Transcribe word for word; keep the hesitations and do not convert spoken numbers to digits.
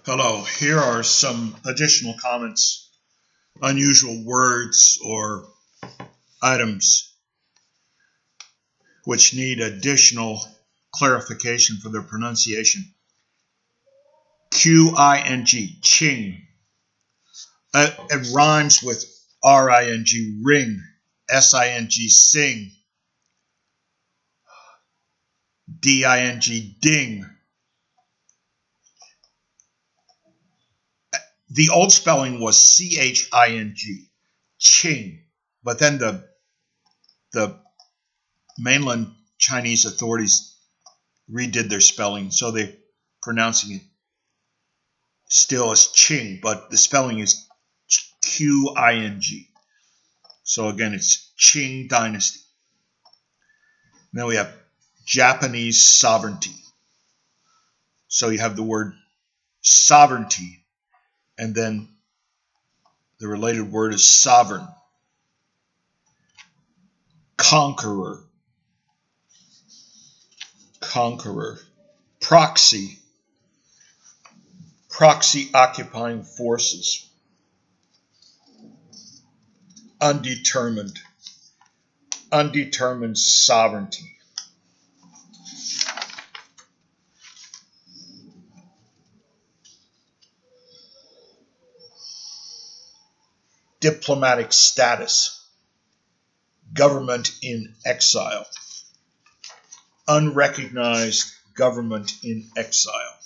Hello, here are some additional comments, unusual words or items which need additional clarification for their pronunciation. Q I N G, Qing. Uh, it rhymes with R I N G, ring, S I N G, sing, D I N G, ding. The old spelling was C H I N G, Qing, but then the the mainland Chinese authorities redid their spelling, so they're pronouncing it still as Qing, but the spelling is Q I N G. So again, it's Qing Dynasty. Then we have Japanese sovereignty. So you have the word sovereignty, and then the related word is sovereign. Conqueror. Conqueror. Proxy. Proxy occupying forces. Undetermined. Undetermined sovereignty. Diplomatic status. Government in exile. Unrecognized government in exile.